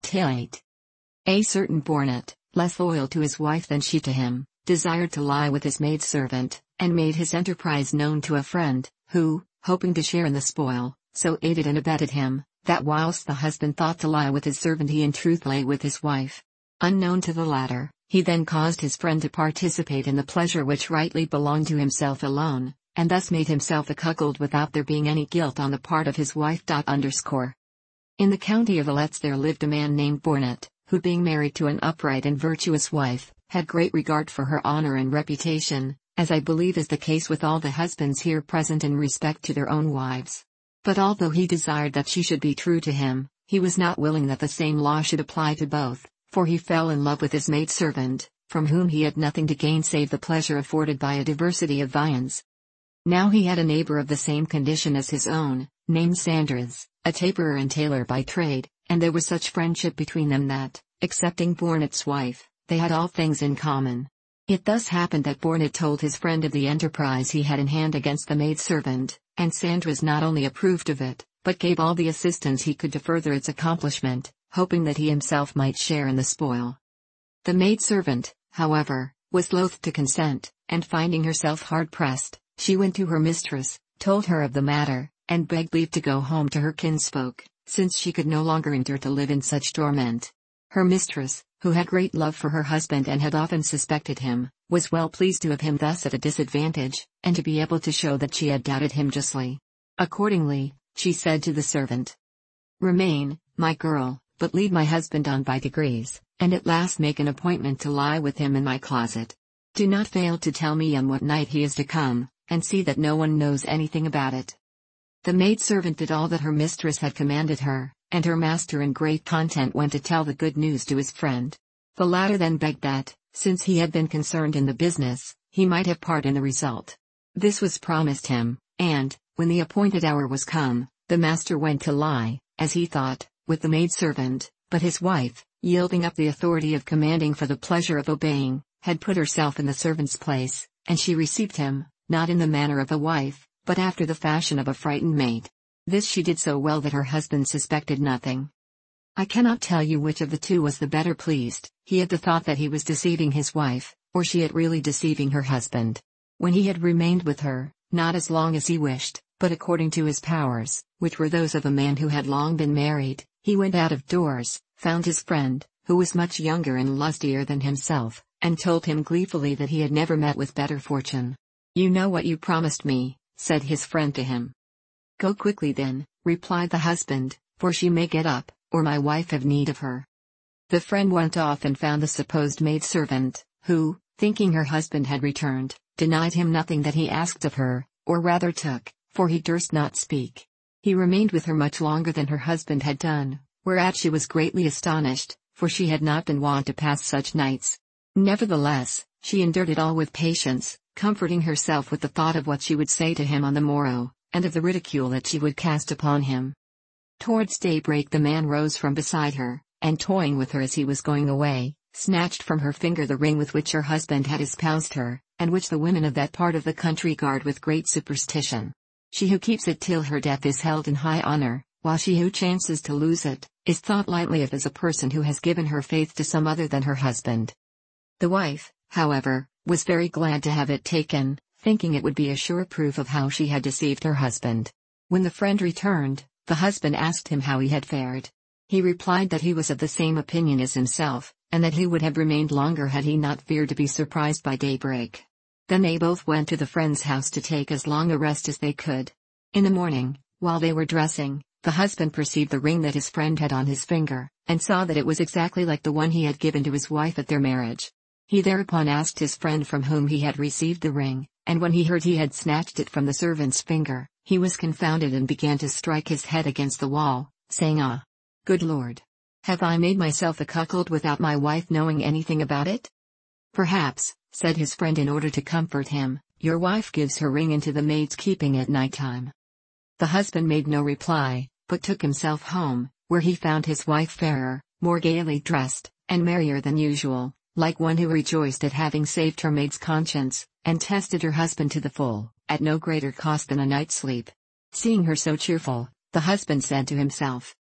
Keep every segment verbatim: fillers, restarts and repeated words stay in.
Tale eight. A certain Bornet, less loyal to his wife than she to him, desired to lie with his maidservant, and made his enterprise known to a friend, who, hoping to share in the spoil, so aided and abetted him, that whilst the husband thought to lie with his servant he in truth lay with his wife. Unknown to the latter, he then caused his friend to participate in the pleasure which rightly belonged to himself alone, and thus made himself a cuckold without there being any guilt on the part of his wife. Underscore. In the county of Aletz there lived a man named Bornet, who being married to an upright and virtuous wife, had great regard for her honor and reputation, as I believe is the case with all the husbands here present in respect to their own wives. But although he desired that she should be true to him, he was not willing that the same law should apply to both, for he fell in love with his maidservant, from whom he had nothing to gain save the pleasure afforded by a diversity of viands. Now he had a neighbor of the same condition as his own, named Sandras, a taperer and tailor by trade, and there was such friendship between them that, excepting Bornet's wife, they had all things in common. It thus happened that Bornet told his friend of the enterprise he had in hand against the maidservant, and Sandras not only approved of it, but gave all the assistance he could to further its accomplishment, hoping that he himself might share in the spoil. The maidservant, however, was loath to consent, and finding herself hard-pressed, she went to her mistress, told her of the matter, and begged leave to go home to her kinsfolk, since she could no longer endure to live in such torment. Her mistress, who had great love for her husband and had often suspected him, was well pleased to have him thus at a disadvantage, and to be able to show that she had doubted him justly. Accordingly, she said to the servant, "Remain, my girl, but lead my husband on by degrees, and at last make an appointment to lie with him in my closet. Do not fail to tell me on what night he is to come, and see that no one knows anything about it." The maidservant did all that her mistress had commanded her, and her master in great content went to tell the good news to his friend. The latter then begged that, since he had been concerned in the business, he might have part in the result. This was promised him, and, when the appointed hour was come, the master went to lie, as he thought, with the maidservant, but his wife, yielding up the authority of commanding for the pleasure of obeying, had put herself in the servant's place, and she received him, not in the manner of a wife, but after the fashion of a frightened maid. This she did so well that her husband suspected nothing. I cannot tell you which of the two was the better pleased, he at the thought that he was deceiving his wife, or she at really deceiving her husband. When he had remained with her, not as long as he wished, but according to his powers, which were those of a man who had long been married, he went out of doors, found his friend, who was much younger and lustier than himself, and told him gleefully that he had never met with better fortune. "You know what you promised me," said his friend to him. "Go quickly then," replied the husband, "for she may get up, or my wife have need of her." The friend went off and found the supposed maidservant, who, thinking her husband had returned, denied him nothing that he asked of her, or rather took, for he durst not speak. He remained with her much longer than her husband had done, whereat she was greatly astonished, for she had not been wont to pass such nights. Nevertheless, she endured it all with patience, comforting herself with the thought of what she would say to him on the morrow, and of the ridicule that she would cast upon him. Towards daybreak the man rose from beside her, and toying with her as he was going away, snatched from her finger the ring with which her husband had espoused her, and which the women of that part of the country guard with great superstition. She who keeps it till her death is held in high honor, while she who chances to lose it, is thought lightly of as a person who has given her faith to some other than her husband. The wife, however, was very glad to have it taken, thinking it would be a sure proof of how she had deceived her husband. When the friend returned, the husband asked him how he had fared. He replied that he was of the same opinion as himself, and that he would have remained longer had he not feared to be surprised by daybreak. Then they both went to the friend's house to take as long a rest as they could. In the morning, while they were dressing, the husband perceived the ring that his friend had on his finger, and saw that it was exactly like the one he had given to his wife at their marriage. He thereupon asked his friend from whom he had received the ring, and when he heard he had snatched it from the servant's finger, he was confounded and began to strike his head against the wall, saying, "Ah, good Lord! Have I made myself a cuckold without my wife knowing anything about it?" "Perhaps," said his friend in order to comfort him, "your wife gives her ring into the maid's keeping at night time." The husband made no reply, but took himself home, where he found his wife fairer, more gaily dressed, and merrier than usual, like one who rejoiced at having saved her maid's conscience, and tested her husband to the full, at no greater cost than a night's sleep. Seeing her so cheerful, the husband said to himself,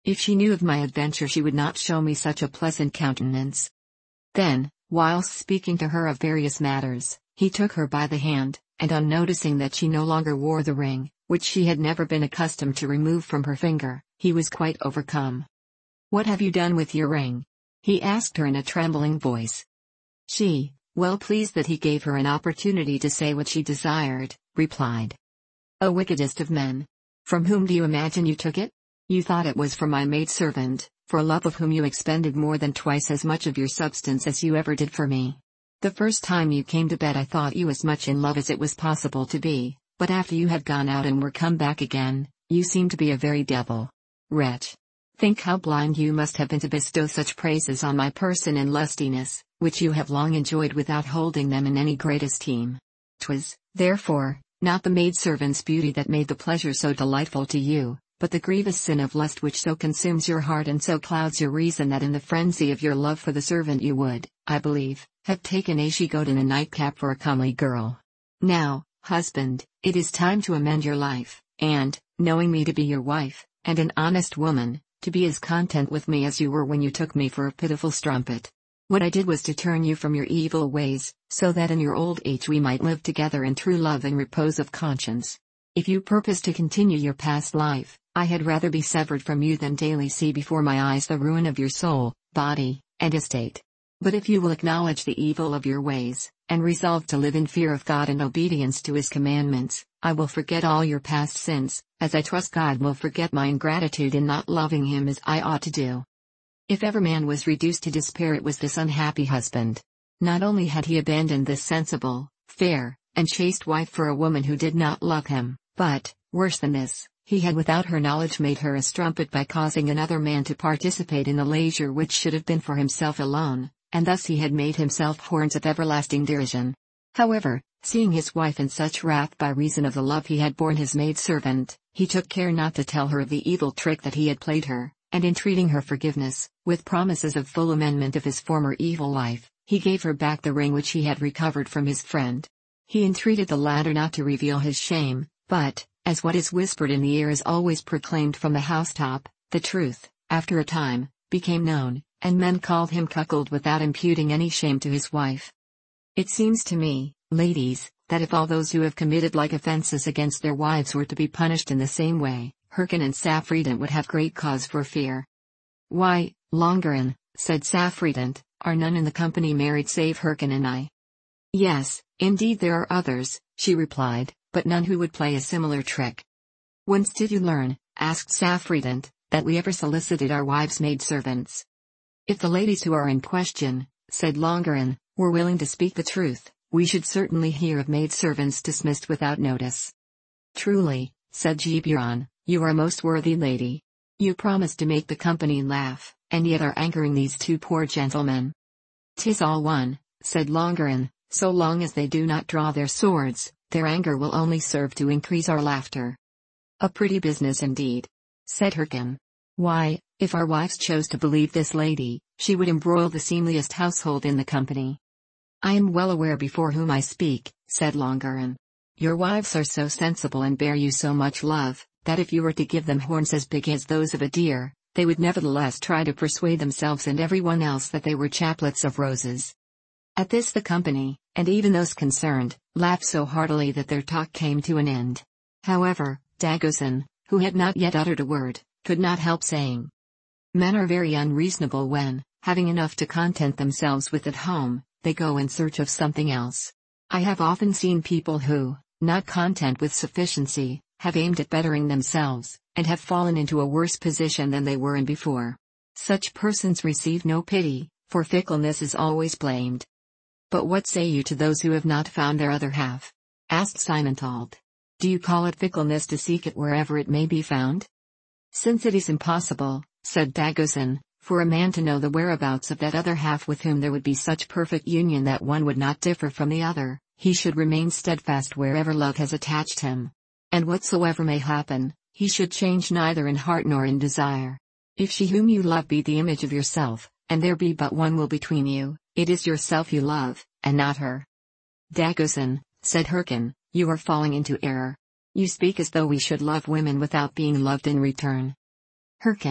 If she knew of my adventure she would not show me such a pleasant countenance. Then, whilst speaking to her of various matters, he took her by the hand, and on noticing that she no longer wore the ring, which she had never been accustomed to remove from her finger, he was quite overcome. "What have you done with your ring?" he asked her in a trembling voice. She, well pleased that he gave her an opportunity to say what she desired, replied, "O wickedest of men! From whom do you imagine you took it? You thought it was from my maidservant, for love of whom you expended more than twice as much of your substance as you ever did for me. The first time you came to bed I thought you as much in love as it was possible to be, but after you had gone out and were come back again, you seemed to be a very devil. Wretch! Think how blind you must have been to bestow such praises on my person and lustiness, which you have long enjoyed without holding them in any great esteem. 'Twas, therefore, not the maidservant's beauty that made the pleasure so delightful to you, but the grievous sin of lust which so consumes your heart and so clouds your reason that in the frenzy of your love for the servant you would, I believe, have taken a she-goat and a nightcap for a comely girl. Now, husband, it is time to amend your life, and, knowing me to be your wife, and an honest woman, to be as content with me as you were when you took me for a pitiful strumpet. What I did was to turn you from your evil ways, so that in your old age we might live together in true love and repose of conscience. If you purpose to continue your past life, I had rather be severed from you than daily see before my eyes the ruin of your soul, body, and estate. But if you will acknowledge the evil of your ways, and resolve to live in fear of God and obedience to His commandments, I will forget all your past sins, as I trust God will forget my ingratitude in not loving Him as I ought to do." If ever man was reduced to despair it was this unhappy husband. Not only had he abandoned this sensible, fair, and chaste wife for a woman who did not love him, but, worse than this, he had without her knowledge made her a strumpet by causing another man to participate in the leisure which should have been for himself alone, and thus he had made himself horns of everlasting derision. However, seeing his wife in such wrath by reason of the love he had borne his maidservant, he took care not to tell her of the evil trick that he had played her, and entreating her forgiveness, with promises of full amendment of his former evil life, he gave her back the ring which he had recovered from his friend. He entreated the latter not to reveal his shame, but, as what is whispered in the ear is always proclaimed from the housetop, the truth, after a time, became known, and men called him cuckold without imputing any shame to his wife. It seems to me, ladies, that if all those who have committed like offences against their wives were to be punished in the same way, Hyrcan and Saffredent would have great cause for fear. "Why, Longerin," said Saffredent, "are none in the company married save Hyrcan and I?" "Yes, indeed there are others," she replied, "but none who would play a similar trick." "Whence did you learn," asked Saffredent, "that we ever solicited our wives' maidservants?" "If the ladies who are in question," said Longerin, "were willing to speak the truth, we should certainly hear of maidservants dismissed without notice." "Truly," said Giberon, "you are a most worthy lady. You promised to make the company laugh, and yet are anchoring these two poor gentlemen." "'Tis all one," said Longerin, "so long as they do not draw their swords, their anger will only serve to increase our laughter." "A pretty business indeed," said Hyrcan. "Why, if our wives chose to believe this lady, she would embroil the seemliest household in the company." "I am well aware before whom I speak," said Longerin. "Your wives are so sensible and bear you so much love, that if you were to give them horns as big as those of a deer, they would nevertheless try to persuade themselves and everyone else that they were chaplets of roses." At this the company, and even those concerned, laughed so heartily that their talk came to an end. However, Dagozin, who had not yet uttered a word, could not help saying, "Men are very unreasonable when, having enough to content themselves with at home, they go in search of something else. I have often seen people who, not content with sufficiency, have aimed at bettering themselves, and have fallen into a worse position than they were in before. Such persons receive no pity, for fickleness is always blamed." "But what say you to those who have not found their other half?" asked Simontault. "Do you call it fickleness to seek it wherever it may be found?" "Since it is impossible," said Dagozin, "for a man to know the whereabouts of that other half with whom there would be such perfect union that one would not differ from the other, he should remain steadfast wherever love has attached him. And whatsoever may happen, he should change neither in heart nor in desire. If she whom you love be the image of yourself, and there be but one will between you, it is yourself you love, and not her." "Dagozin," said Hyrcan, "you are falling into error. You speak as though we should love women without being loved in return." Hyrcan,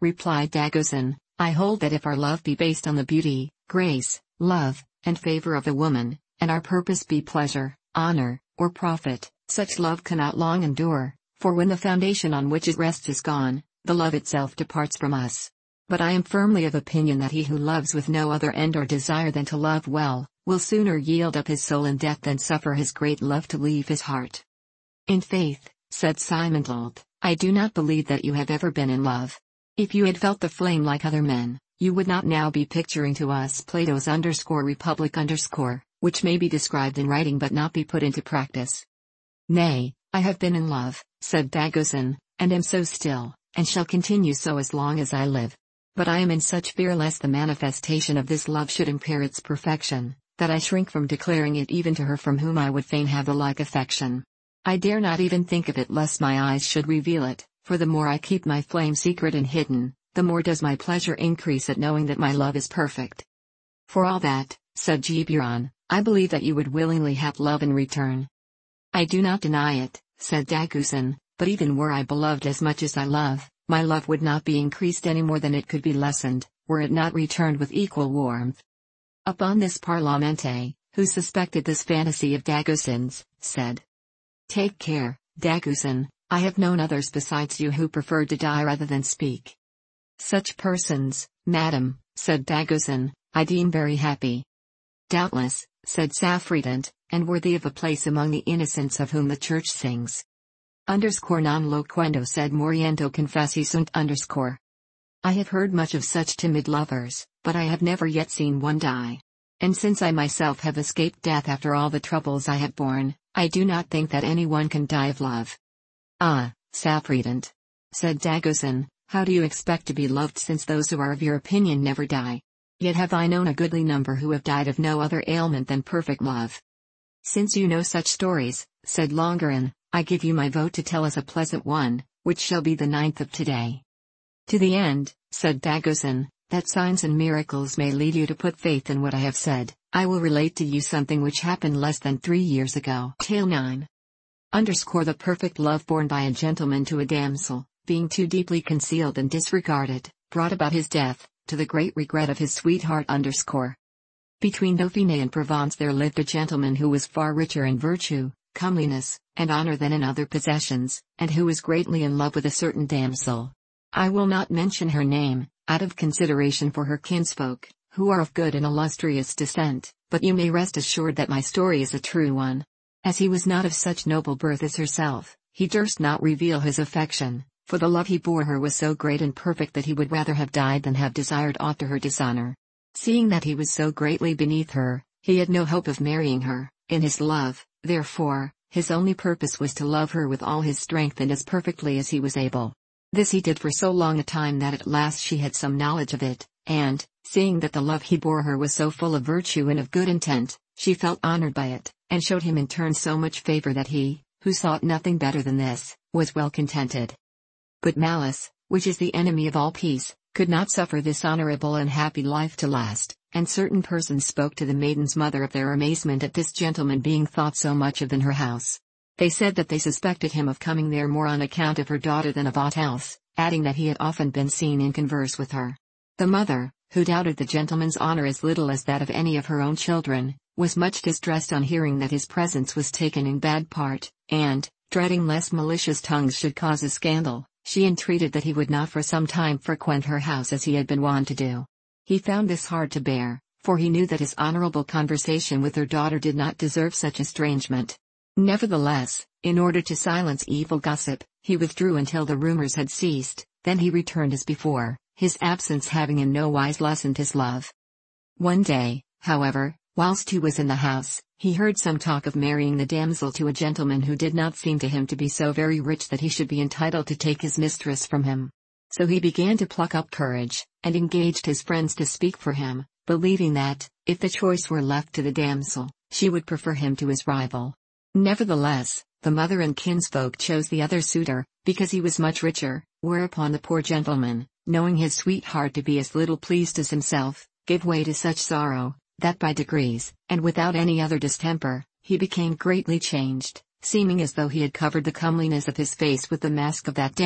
replied Dagozin, I hold that if our love be based on the beauty, grace, love, and favor of the woman, and our purpose be pleasure, honor, or profit, such love cannot long endure, for when the foundation on which it rests is gone, the love itself departs from us. But I am firmly of opinion that he who loves with no other end or desire than to love well, will sooner yield up his soul in death than suffer his great love to leave his heart. In faith, said Simondlot, I do not believe that you have ever been in love. If you had felt the flame like other men, you would not now be picturing to us Plato's underscore republic underscore, which may be described in writing but not be put into practice. Nay, I have been in love, said Dagozin, and am so still, and shall continue so as long as I live. But I am in such fear lest the manifestation of this love should impair its perfection, that I shrink from declaring it even to her from whom I would fain have the like affection. I dare not even think of it lest my eyes should reveal it, for the more I keep my flame secret and hidden, the more does my pleasure increase at knowing that my love is perfect. For all that, said Geburon, I believe that you would willingly have love in return. I do not deny it, said Dagozin, but even were I beloved as much as I love, my love would not be increased any more than it could be lessened, were it not returned with equal warmth. Upon this Parlamente, who suspected this fantasy of Dagozin's, said, Take care, Dagozin, I have known others besides you who preferred to die rather than speak. Such persons, madam, said Dagozin, I deem very happy. Doubtless, said Saffredant, and worthy of a place among the innocents of whom the church sings. Underscore non loquendo sed moriendo confessi sunt underscore. I have heard much of such timid lovers, but I have never yet seen one die. And since I myself have escaped death after all the troubles I have borne, I do not think that anyone can die of love. Ah, Saffredant, said Dagozin, how do you expect to be loved since those who are of your opinion never die? Yet have I known a goodly number who have died of no other ailment than perfect love. Since you know such stories, said Longerin, I give you my vote to tell us a pleasant one, which shall be the ninth of today. To the end, said Dagozin, that signs and miracles may lead you to put faith in what I have said, I will relate to you something which happened less than three years ago. Tale nine. Underscore the perfect love borne by a gentleman to a damsel, being too deeply concealed and disregarded, brought about his death, to the great regret of his sweetheart underscore. Between Dauphine and Provence there lived a gentleman who was far richer in virtue, comeliness, and honor than in other possessions, and who was greatly in love with a certain damsel. I will not mention her name, out of consideration for her kinsfolk, who are of good and illustrious descent, but you may rest assured that my story is a true one. As he was not of such noble birth as herself, he durst not reveal his affection, for the love he bore her was so great and perfect that he would rather have died than have desired aught to her dishonor. Seeing that he was so greatly beneath her, he had no hope of marrying her, in his love, therefore, his only purpose was to love her with all his strength and as perfectly as he was able. This he did for so long a time that at last she had some knowledge of it, and, seeing that the love he bore her was so full of virtue and of good intent, she felt honored by it, and showed him in turn so much favor that he, who sought nothing better than this, was well contented. But malice, which is the enemy of all peace, could not suffer this honorable and happy life to last, and certain persons spoke to the maiden's mother of their amazement at this gentleman being thought so much of in her house. They said that they suspected him of coming there more on account of her daughter than of aught else, adding that he had often been seen in converse with her. The mother, who doubted the gentleman's honor as little as that of any of her own children, was much distressed on hearing that his presence was taken in bad part, and, dreading lest malicious tongues should cause a scandal, she entreated that he would not for some time frequent her house as he had been wont to do. He found this hard to bear, for he knew that his honorable conversation with her daughter did not deserve such estrangement. Nevertheless, in order to silence evil gossip, he withdrew until the rumors had ceased, then he returned as before, his absence having in no wise lessened his love. One day, however, whilst he was in the house, he heard some talk of marrying the damsel to a gentleman who did not seem to him to be so very rich that he should be entitled to take his mistress from him. So he began to pluck up courage, and engaged his friends to speak for him, believing that, if the choice were left to the damsel, she would prefer him to his rival. Nevertheless, the mother and kinsfolk chose the other suitor, because he was much richer, whereupon the poor gentleman, knowing his sweetheart to be as little pleased as himself, gave way to such sorrow, that by degrees, and without any other distemper, he became greatly changed, seeming as though he had covered the comeliness of his face with the mask of that death,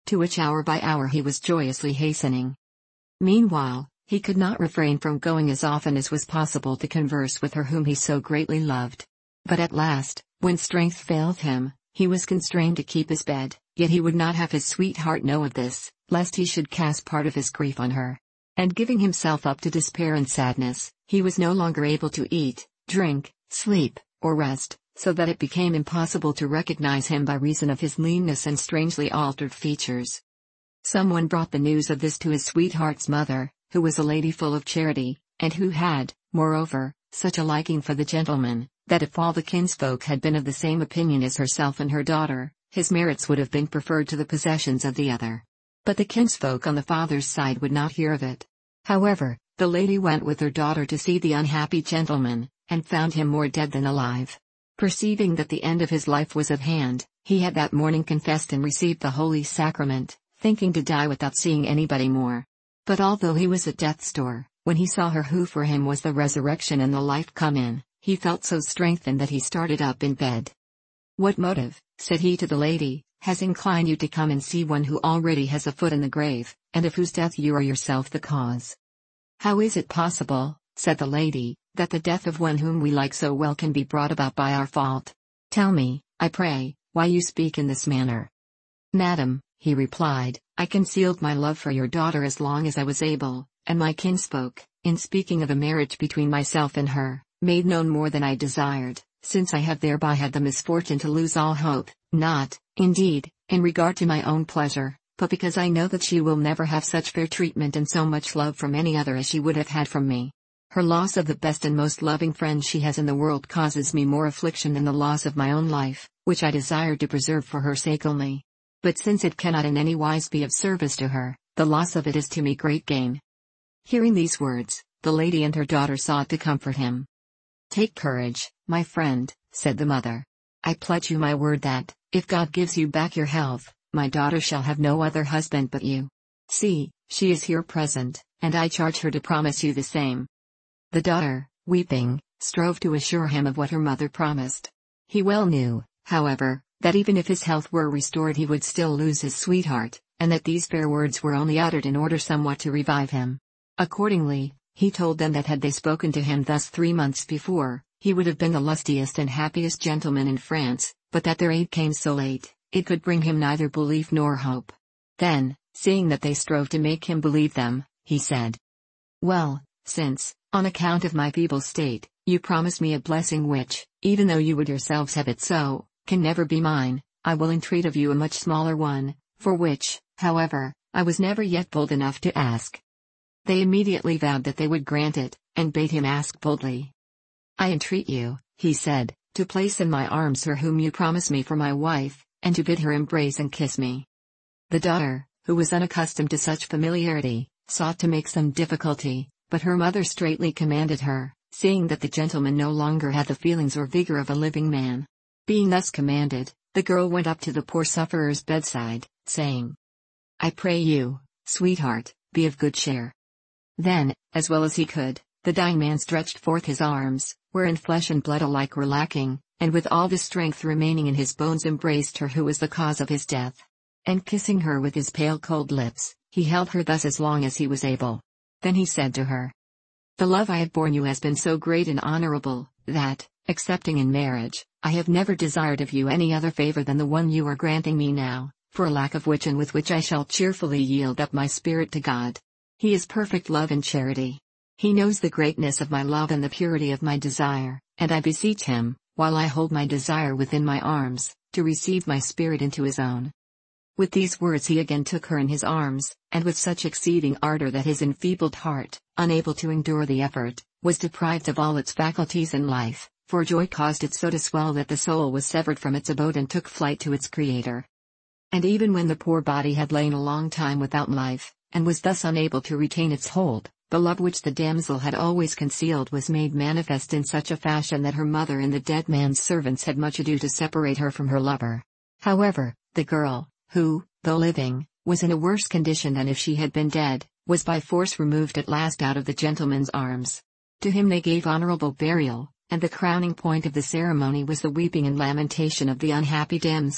to which hour by hour he was joyously hastening. Meanwhile, he could not refrain from going as often as was possible to converse with her whom he so greatly loved. But at last, when strength failed him, he was constrained to keep his bed, yet he would not have his sweetheart know of this, lest he should cast part of his grief on her. And giving himself up to despair and sadness, he was no longer able to eat, drink, sleep, or rest, so that it became impossible to recognize him by reason of his leanness and strangely altered features. Someone brought the news of this to his sweetheart's mother, who was a lady full of charity, and who had, moreover, such a liking for the gentleman, that if all the kinsfolk had been of the same opinion as herself and her daughter, his merits would have been preferred to the possessions of the other. But the kinsfolk on the father's side would not hear of it. However, the lady went with her daughter to see the unhappy gentleman, and found him more dead than alive. Perceiving that the end of his life was at hand, he had that morning confessed and received the holy sacrament, thinking to die without seeing anybody more. But although he was at death's door, when he saw her who for him was the resurrection and the life come in, he felt so strengthened that he started up in bed. "What motive," said he to the lady, "has inclined you to come and see one who already has a foot in the grave, and of whose death you are yourself the cause?" "How is it possible," said the lady, "that the death of one whom we like so well can be brought about by our fault? Tell me, I pray, why you speak in this manner." "Madam," he replied, "I concealed my love for your daughter as long as I was able, and my kinsfolk, in speaking of a marriage between myself and her, made known more than I desired, since I have thereby had the misfortune to lose all hope, not, indeed, in regard to my own pleasure, but because I know that she will never have such fair treatment and so much love from any other as she would have had from me. Her loss of the best and most loving friend she has in the world causes me more affliction than the loss of my own life, which I desired to preserve for her sake only. But since it cannot in any wise be of service to her, the loss of it is to me great gain." Hearing these words, the lady and her daughter sought to comfort him. "Take courage, my friend," said the mother. "I pledge you my word that, if God gives you back your health, my daughter shall have no other husband but you. See, she is here present, and I charge her to promise you the same." The daughter, weeping, strove to assure him of what her mother promised. He well knew, however, that even if his health were restored he would still lose his sweetheart, and that these fair words were only uttered in order somewhat to revive him. Accordingly, he told them that had they spoken to him thus three months before, he would have been the lustiest and happiest gentleman in France, but that their aid came so late, it could bring him neither belief nor hope. Then, seeing that they strove to make him believe them, he said, "Well, since, on account of my feeble state, you promise me a blessing which, even though you would yourselves have it so, can never be mine, I will entreat of you a much smaller one, for which, however, I was never yet bold enough to ask." They immediately vowed that they would grant it, and bade him ask boldly. "I entreat you," he said, "to place in my arms her whom you promise me for my wife, and to bid her embrace and kiss me." The daughter, who was unaccustomed to such familiarity, sought to make some difficulty, but her mother straitly commanded her, seeing that the gentleman no longer had the feelings or vigor of a living man. Being thus commanded, the girl went up to the poor sufferer's bedside, saying, "I pray you, sweetheart, be of good cheer." Then, as well as he could, the dying man stretched forth his arms, wherein flesh and blood alike were lacking, and with all the strength remaining in his bones embraced her who was the cause of his death. And kissing her with his pale cold lips, he held her thus as long as he was able. Then he said to her, "The love I have borne you has been so great and honorable, that, accepting in marriage, I have never desired of you any other favor than the one you are granting me now, for lack of which and with which I shall cheerfully yield up my spirit to God. He is perfect love and charity. He knows the greatness of my love and the purity of my desire, and I beseech him, while I hold my desire within my arms, to receive my spirit into his own." With these words he again took her in his arms, and with such exceeding ardor that his enfeebled heart, unable to endure the effort, was deprived of all its faculties and life, for joy caused it so to swell that the soul was severed from its abode and took flight to its Creator. And even when the poor body had lain a long time without life, and was thus unable to retain its hold, the love which the damsel had always concealed was made manifest in such a fashion that her mother and the dead man's servants had much ado to separate her from her lover. However, the girl, who, though living, was in a worse condition than if she had been dead, was by force removed at last out of the gentleman's arms. To him they gave honorable burial, and the crowning point of the ceremony was the weeping and lamentation of the unhappy damsel,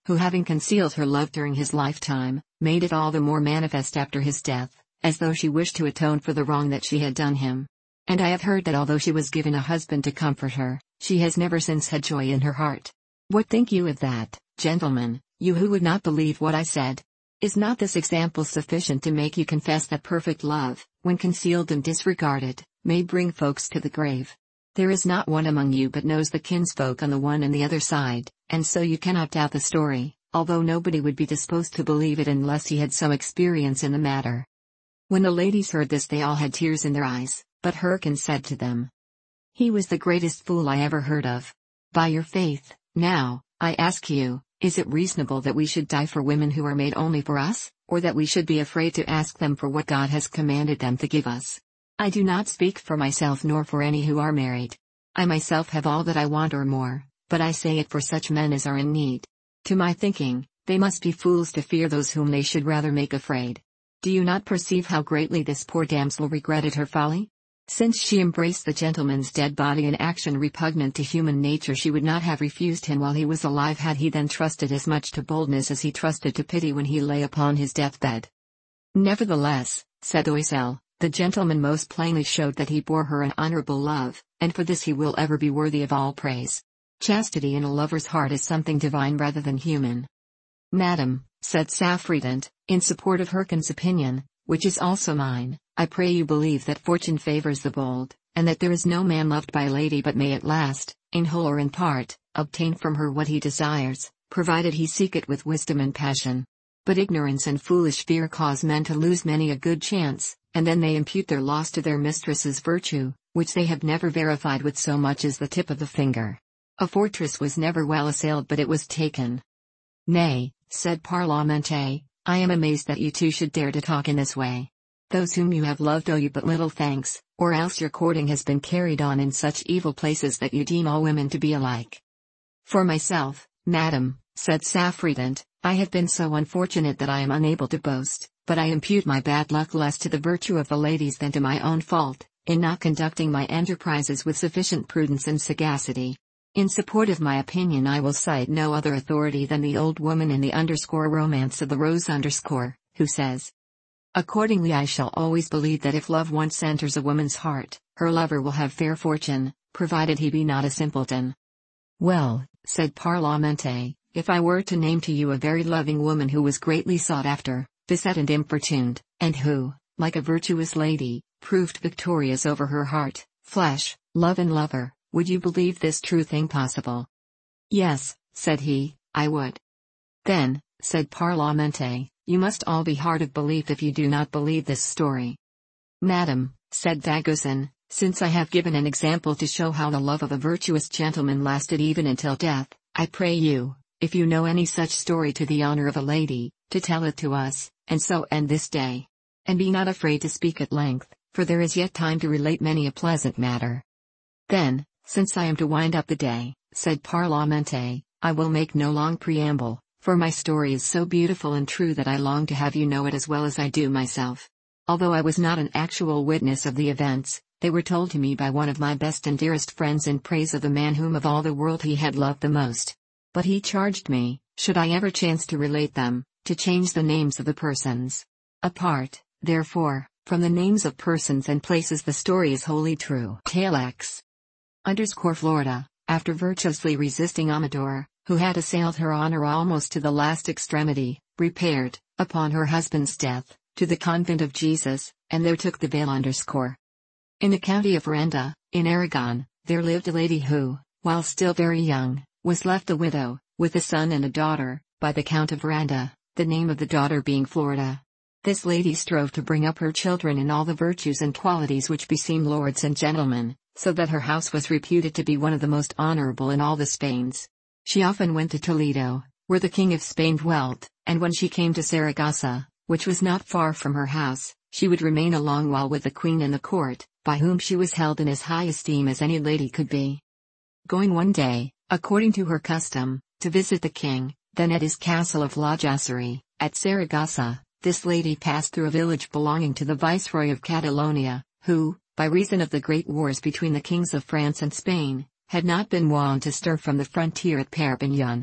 who having concealed her love during his lifetime, made it all the more manifest after his death, as though she wished to atone for the wrong that she had done him. And I have heard that although she was given a husband to comfort her, she has never since had joy in her heart. What think you of that, gentlemen, you who would not believe what I said? Is not this example sufficient to make you confess that perfect love, when concealed and disregarded, may bring folks to the grave? There is not one among you but knows the kinsfolk on the one and the other side, and so you cannot doubt the story, although nobody would be disposed to believe it unless he had some experience in the matter. When the ladies heard this they all had tears in their eyes, but Hyrcan said to them, "He was the greatest fool I ever heard of. By your faith, now, I ask you, is it reasonable that we should die for women who are made only for us, or that we should be afraid to ask them for what God has commanded them to give us? I do not speak for myself nor for any who are married. I myself have all that I want or more, but I say it for such men as are in need. To my thinking, they must be fools to fear those whom they should rather make afraid. Do you not perceive how greatly this poor damsel regretted her folly? Since she embraced the gentleman's dead body in action repugnant to human nature, she would not have refused him while he was alive had he then trusted as much to boldness as he trusted to pity when he lay upon his deathbed." "Nevertheless," said Oisel, "the gentleman most plainly showed that he bore her an honorable love, and for this he will ever be worthy of all praise. Chastity in a lover's heart is something divine rather than human." "Madam," said Saffredent, in support of Hyrcan's opinion, which is also mine, "I pray you believe that fortune favors the bold, and that there is no man loved by a lady but may at last, in whole or in part, obtain from her what he desires, provided he seek it with wisdom and passion. But ignorance and foolish fear cause men to lose many a good chance, and then they impute their loss to their mistress's virtue, which they have never verified with so much as the tip of the finger. A fortress was never well assailed but it was taken." "Nay," said Parlamente, "I am amazed that you two should dare to talk in this way. Those whom you have loved owe you but little thanks, or else your courting has been carried on in such evil places that you deem all women to be alike." "For myself, madam," said Saffredent, "I have been so unfortunate that I am unable to boast, but I impute my bad luck less to the virtue of the ladies than to my own fault, in not conducting my enterprises with sufficient prudence and sagacity. In support of my opinion I will cite no other authority than the old woman in the underscore romance of the rose underscore, who says, "Accordingly I shall always believe that if love once enters a woman's heart, her lover will have fair fortune, provided he be not a simpleton." "Well," said Parlamente, "if I were to name to you a very loving woman who was greatly sought after, beset and importuned, and who, like a virtuous lady, proved victorious over her heart, flesh, love and lover, would you believe this true thing possible?" "Yes," said he, "I would." "Then," said Parlamente, "you must all be hard of belief if you do not believe this story." "Madam," said Dagoucin, "since I have given an example to show how the love of a virtuous gentleman lasted even until death, I pray you, if you know any such story to the honor of a lady, to tell it to us, and so end this day. And be not afraid to speak at length, for there is yet time to relate many a pleasant matter." "Then, since I am to wind up the day," said Parlamente, "I will make no long preamble, for my story is so beautiful and true that I long to have you know it as well as I do myself. Although I was not an actual witness of the events, they were told to me by one of my best and dearest friends in praise of the man whom of all the world he had loved the most. But he charged me, should I ever chance to relate them, to change the names of the persons. Apart, therefore, from the names of persons and places the story is wholly true." Calex. Underscore Florida, after virtuously resisting Amador, who had assailed her honor almost to the last extremity, repaired, upon her husband's death, to the convent of Jesus, and there took the veil. Underscore. In the county of Renda, in Aragon, there lived a lady who, while still very young, was left a widow, with a son and a daughter, by the Count of Renda, the name of the daughter being Florida. This lady strove to bring up her children in all the virtues and qualities which beseem lords and gentlemen, so that her house was reputed to be one of the most honorable in all the Spains. She often went to Toledo, where the King of Spain dwelt, and when she came to Saragossa, which was not far from her house, she would remain a long while with the Queen in the court, by whom she was held in as high esteem as any lady could be. Going one day, according to her custom, to visit the king, then at his castle of La Jasserie, at Saragossa, this lady passed through a village belonging to the Viceroy of Catalonia, who, by reason of the great wars between the kings of France and Spain, had not been wont to stir from the frontier at Perpignan.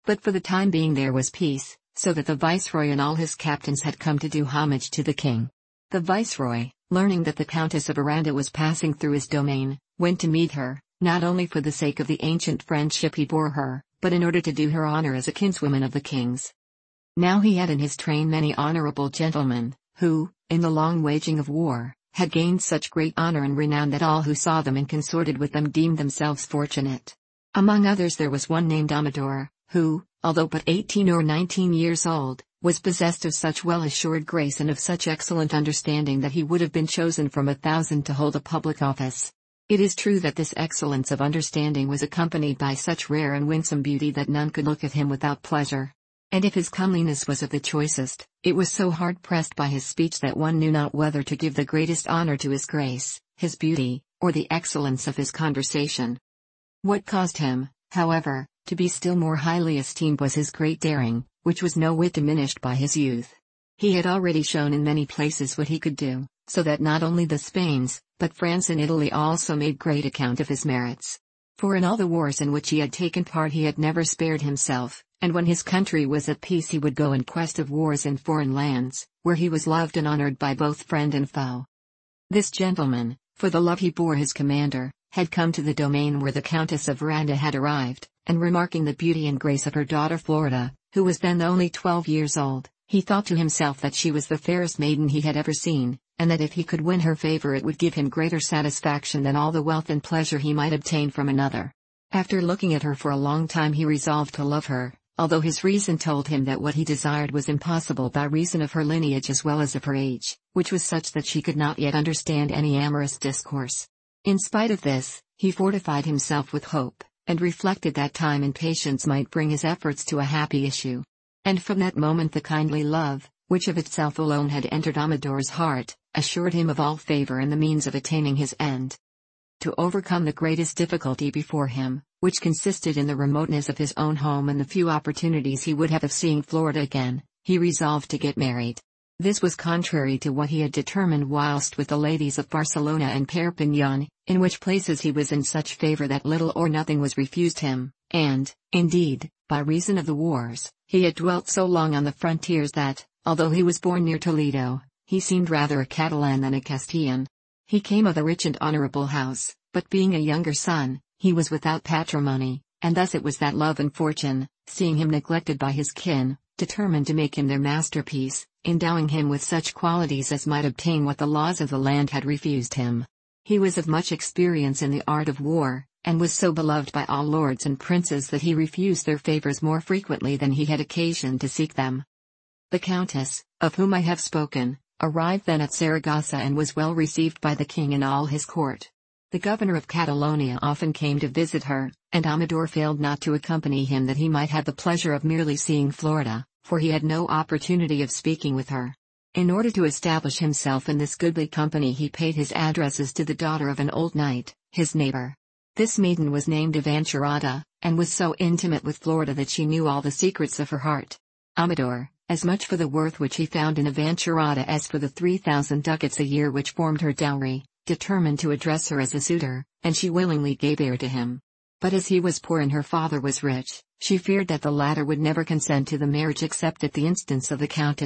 But for the time being there was peace, so that the viceroy and all his captains had come to do homage to the king. The viceroy, learning that the Countess of Aranda was passing through his domain, went to meet her, not only for the sake of the ancient friendship he bore her, but in order to do her honor as a kinswoman of the king's. Now he had in his train many honorable gentlemen, who, in the long waging of war, had gained such great honor and renown that all who saw them and consorted with them deemed themselves fortunate. Among others there was one named Amador, who, although but eighteen or nineteen years old, was possessed of such well-assured grace and of such excellent understanding that he would have been chosen from a thousand to hold a public office. It is true that this excellence of understanding was accompanied by such rare and winsome beauty that none could look at him without pleasure. And if his comeliness was of the choicest, it was so hard pressed by his speech that one knew not whether to give the greatest honor to his grace, his beauty, or the excellence of his conversation. What caused him, however, to be still more highly esteemed was his great daring, which was no whit diminished by his youth. He had already shown in many places what he could do, so that not only the Spains, but France and Italy also made great account of his merits. For in all the wars in which he had taken part he had never spared himself, and when his country was at peace he would go in quest of wars in foreign lands, where he was loved and honored by both friend and foe. This gentleman, for the love he bore his commander, had come to the domain where the Countess of Aranda had arrived, and remarking the beauty and grace of her daughter Florida, who was then only twelve years old, he thought to himself that she was the fairest maiden he had ever seen, and that if he could win her favor it would give him greater satisfaction than all the wealth and pleasure he might obtain from another. After looking at her for a long time he resolved to love her, although his reason told him that what he desired was impossible by reason of her lineage as well as of her age, which was such that she could not yet understand any amorous discourse. In spite of this, he fortified himself with hope, and reflected that time and patience might bring his efforts to a happy issue. And from that moment the kindly love, which of itself alone had entered Amador's heart, assured him of all favor and the means of attaining his end. To overcome the greatest difficulty before him, which consisted in the remoteness of his own home and the few opportunities he would have of seeing Florida again, he resolved to get married. This was contrary to what he had determined whilst with the ladies of Barcelona and Perpignan, in which places he was in such favor that little or nothing was refused him, and, indeed, by reason of the wars, he had dwelt so long on the frontiers that, although he was born near Toledo, he seemed rather a Catalan than a Castilian. He came of a rich and honorable house, but being a younger son, he was without patrimony, and thus it was that love and fortune, seeing him neglected by his kin, determined to make him their masterpiece, endowing him with such qualities as might obtain what the laws of the land had refused him. He was of much experience in the art of war, and was so beloved by all lords and princes that he refused their favors more frequently than he had occasion to seek them. The Countess, of whom I have spoken, arrived then at Saragossa and was well received by the king and all his court. The governor of Catalonia often came to visit her, and Amador failed not to accompany him that he might have the pleasure of merely seeing Florida, for he had no opportunity of speaking with her. In order to establish himself in this goodly company he paid his addresses to the daughter of an old knight, his neighbor. This maiden was named Avanturada, and was so intimate with Florida that she knew all the secrets of her heart. Amador, as much for the worth which he found in Avanturada as for the three thousand ducats a year which formed her dowry, determined to address her as a suitor, and she willingly gave ear to him. But as he was poor and her father was rich, she feared that the latter would never consent to the marriage except at the instance of the Countess